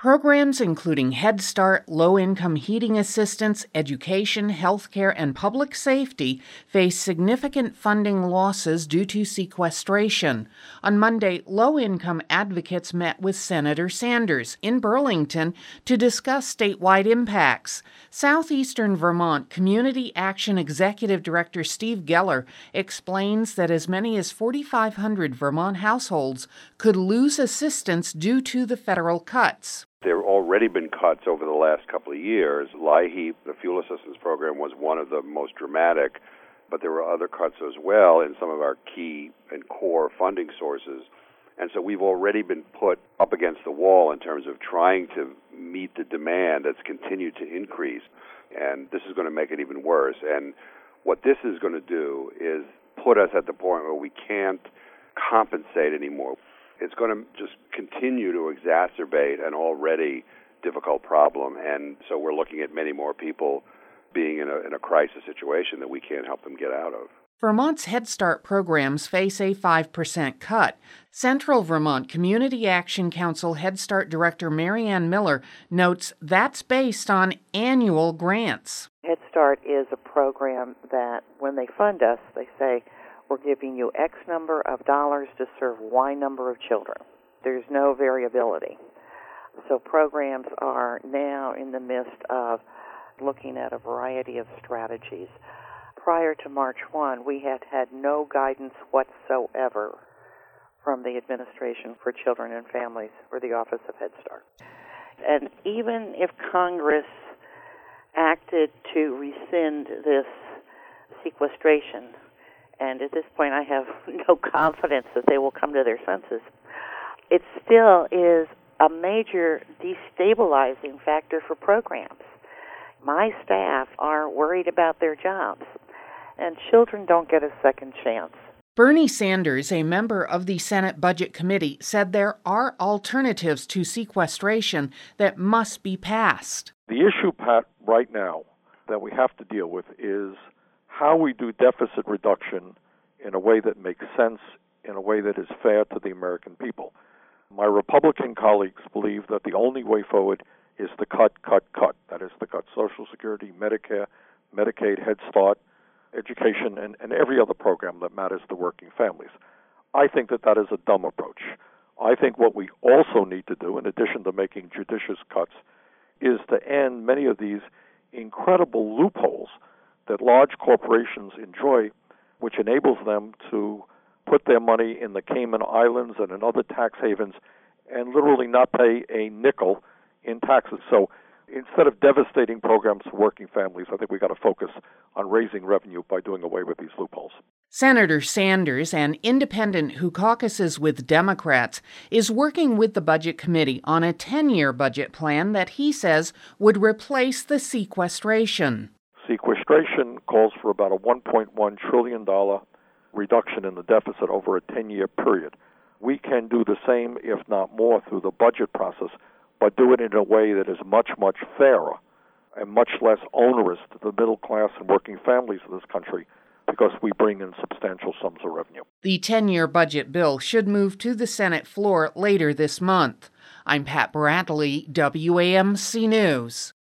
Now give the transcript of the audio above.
Programs including Head Start, low-income heating assistance, education, healthcare, and public safety face significant funding losses due to sequestration. On Monday, low-income advocates met with Senator Sanders in Burlington to discuss statewide impacts. Southeastern Vermont Community Action Executive Director Steve Geller explains that as many as 4,500 Vermont households could lose assistance due to the federal cuts. There have already been cuts over the last couple of years. LIHEAP, the fuel assistance program, was one of the most dramatic, but there were other cuts as well in some of our key and core funding sources. And so we've already been put up against the wall in terms of trying to meet the demand that's continued to increase. And this is going to make it even worse. And what this is going to do is put us at the point where we can't compensate anymore. It's going to just continue to exacerbate an already difficult problem, and so we're looking at many more people being in a crisis situation that we can't help them get out of. Vermont's Head Start programs face a 5% cut. Central Vermont Community Action Council Head Start Director Marianne Miller notes that's based on annual grants. Head Start is a program that when they fund us, they say, we're giving you X number of dollars to serve Y number of children. There's no variability. So programs are now in the midst of looking at a variety of strategies. Prior to March 1, we had no guidance whatsoever from the Administration for Children and Families or the Office of Head Start. And even if Congress acted to rescind this sequestration, and at this point I have no confidence that they will come to their senses, it still is a major destabilizing factor for programs. My staff are worried about their jobs, and children don't get a second chance. Bernie Sanders, a member of the Senate Budget Committee, said there are alternatives to sequestration that must be passed. The issue, Pat, right now that we have to deal with is how we do deficit reduction in a way that makes sense, in a way that is fair to the American people. My Republican colleagues believe that the only way forward is to cut. That is to cut Social Security, Medicare, Medicaid, Head Start, education, and every other program that matters to working families. I think that is a dumb approach. I think what we also need to do, in addition to making judicious cuts, is to end many of these incredible loopholes that large corporations enjoy, which enables them to put their money in the Cayman Islands and in other tax havens and literally not pay a nickel in taxes. So instead of devastating programs for working families, I think we've got to focus on raising revenue by doing away with these loopholes. Senator Sanders, an independent who caucuses with Democrats, is working with the Budget Committee on a 10-year budget plan that he says would replace the sequestration. Sequestration calls for about a $1.1 trillion reduction in the deficit over a 10-year period. We can do the same, if not more, through the budget process, but do it in a way that is much, much fairer and much less onerous to the middle class and working families of this country because we bring in substantial sums of revenue. The 10-year budget bill should move to the Senate floor later this month. I'm Pat Bradley, WAMC News.